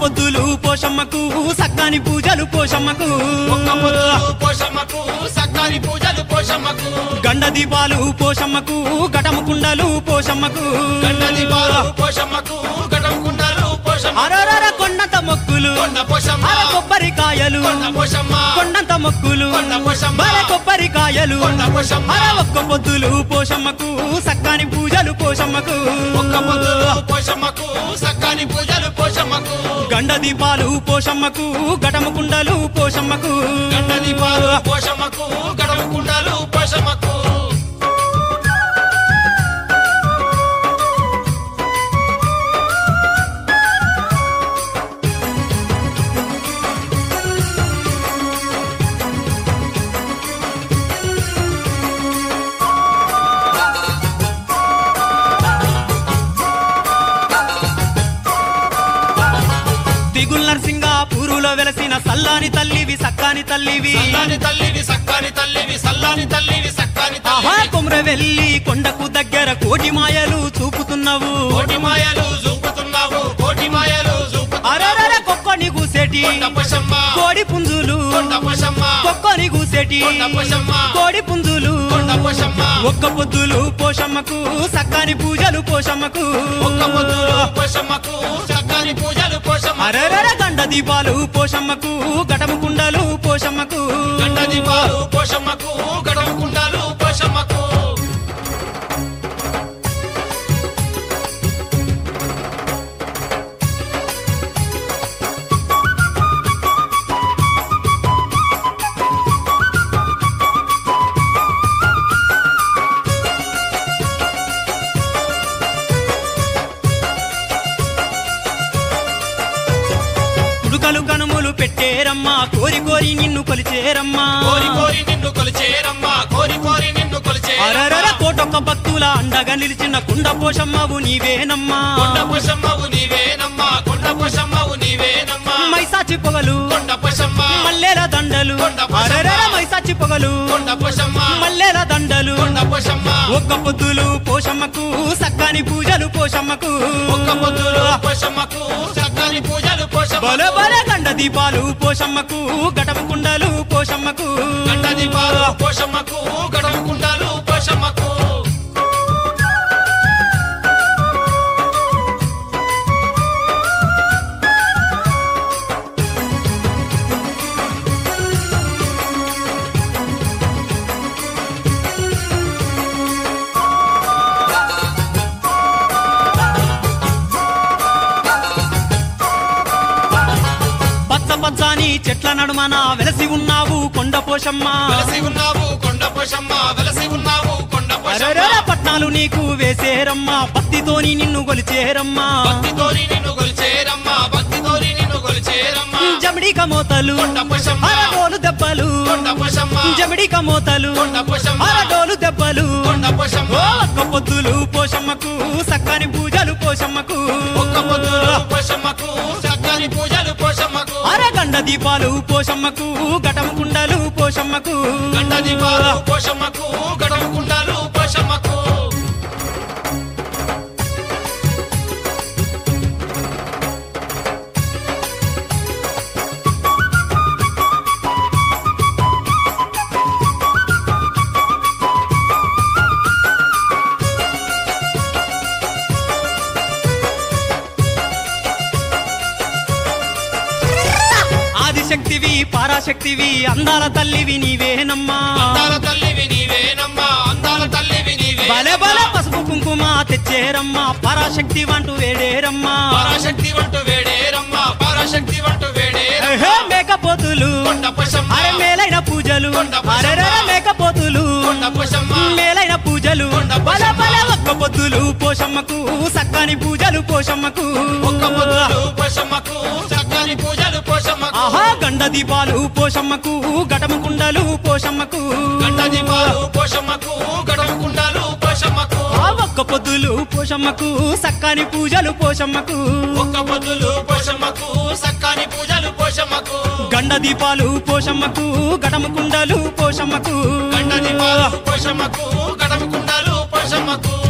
పొద్దులు పోషమ్మకు సక్కాని పూజలు పోషమ్మకు ఒక్క పొద్దులు పోషమ్మకు సక్కాని పూజలు పోషమ్మకు గండ దీపాలు పోషమ్మకు ఘటము కుండలు పోషమ్మకు గండ దీపాలు పోషమ్మకు ఘటము కుండలు పోషమ్మ అరరర కొండంత మొక్కులు కొండ పోషమ్మ అర కొబ్బరికాయలు కొండ పోషమ్మ కొండంత మొక్కులు కొండ పోషమ్మ బల కొబ్బరికాయలు కొండ పోషమ్మ అర ఒక్క పొద్దులు పోషమ్మకు సక్కాని పూజలు పోషమ్మకు ఒక్క పొద్దులు పోషమ్మకు సక్కాని పూజలు పోషమ్మకు గండ దీపాలు పోషమ్మకు ఘటము కుండలు పోషమ్మకు గండ దీపాలు పోషమ్మకు ఘటము కుండలు పోషమ్మకు నరసింగాపూరులో వెలసిన సల్లాని తల్లివి సక్కాని తల్లివి సల్లాని తల్లివి సక్కాని తల్లివి సల్లాని తల్లివి సక్కాని ఆహా తల్లివి కొమ్రవెల్లి కొండకు దగ్గర కోటి మాయలు చూపుతున్నావు కోటి మాయలు చూపుతున్నావు కోటి మాయలు అరరర కొక్కొని కూసేటి కొండ పోషమ్మ కోడి పుంజులు కొండ పోషమ్మ కొక్కొని కూసేటి కొండ పోషమ్మ కోడి పుంజులు కొండ పోషమ్మ ఒక్క పొద్దులు పోషమ్మకు సక్కాని పూజలు పోషమ్మకు ఒక్క పొద్దులు పోషమ్మకు సక్కాని పూజలు పోషమ్మ అరరర గండ దీపాలు పోషమ్మకు ఘటము కుండలు పోషమ్మకు గండ దీపాలు పోషమ్మకు ఘటము కుండలు పోషమ్మకు కుడుకలు కనుములు పెట్టేరమ్మా కోరి కోరి నిన్ను కొలిచేరమ్మా కోరి కోరి నిన్ను కొలిచేరమ్మా కోరి కోరి నిన్ను అరరర కొలిచేరమ్మా కోటొక్క భక్తుల అండగా నిలిచిన కుండ పోషమ్మవు నీవేనమ్మా కొండ పోషమ్మవు నీవేనమ్మా కొండ పోషమ్మవు నీవేనమ్మా మైసాచి పొగలు కొండ పోషమ్మ మల్లెల దండలు కొండ పోషమ్మ. అరరర మైసాచి పొగలు కొండ పోషమ్మ మల్లెల దండలు కొండ పోషమ్మ ఒక్క పొద్దులు పోషమ్మకు సక్కాని పూజలు పోషమ్మకు ఒక్క పొద్దులు పోషమ్మకు సక్కాని పూజలు పోషమ్మ బల బల గండ దీపాలు పోషమ్మకు ఘటము కుండలు పోషమ్మకు గండ దీపాలు పోషమ్మకు గడవ కుండాలు పోషమ్మకు పచ్చ పచ్చాని చెట్ల నడుమన వెలసి ఉన్నావు కొండ పోషమ్మ వెలసి ఉన్నావు కొండ పోషమ్మ వెలసి ఉన్నావు కొండ పోషమ్మ అరరర పట్నాలు నీకు వేసేరమ్మా భక్తితోని నిన్ను కొలిచేరమ్మా భక్తితోని నిన్ను కొలిచేరమ్మా భక్తితోని నిన్ను కొలిచేరమ్మా జమిడిక మోతలు కొండ పోషమ్మ అరడోలు దెబ్బలు కొండ పోషమ్మ జమిడిక మోతలు కొండ పోషమ్మ అరడోలు దెబ్బలు కొండ పోషమ్మ ఓ ఒక్క పొద్దులు పోషమ్మకు సక్కాని పూజలు పోషమ్మకు ఒక్క పొద్దులు పోషమ్మకు సక్కాని పూజలు పోషమ్మకు అరగండ దీపాలు పోషమ్మకు ఘటము కుండలు పోషమ్మకు గండ దీపాలు పోషమ్మకు గడవ కుండాలు పోషమ్మకు ఆదిశక్తివి పరాశక్తివి అందాల తల్లివి నీవేనమ్మా అందాల తల్లివి నీవేనమ్మా అందాల తల్లివి నీవే బలే బలే పసుపు కుంకుమ తెచ్చేరమ్మా పరాశక్తి వంటూ వేడేరమ్మా పరాశక్తి వంటు వేడేరమ్మా పరాశక్తి వంటు వేడేరమ్మా ఏహే మేకపోతులు కొండ పోషమ్మ అరే మేలైన పూజలు కొండ పోషమ్మ. అరెరే మేకపోతులు కొండ పోషమ్మ మేలైన పూజలు కొండ బల పోషమ్మ. బల ఒక్క పొద్దులు పోషమ్మకు సక్కాని పూజలు పోషమ్మకు ఒక్క పొద్దులు పోషమ్మకు సక్కాని పూజలు పోషమ్మకు ఆహా గండ దీపాలు పోషమ్మకు ఘటము కుండలు పోషమ్మకు గండ దీపాలు పోషమ్మకు గడవ కుండాలు పోషమ్మకు ఆ ఒక్క పొద్దులు పోషమ్మకు సక్కాని పూజలు పోషమ్మకు ఒక్క పొద్దులు పోషమ్మకు సక్కాని పూజలు పోషమ్మకు గండ దీపాలు పోషమ్మకు ఘటము కుండలు పోషమ్మకు గండ దీపాలు పోషమ్మకు గడవ కుండాలు పోషమ్మకు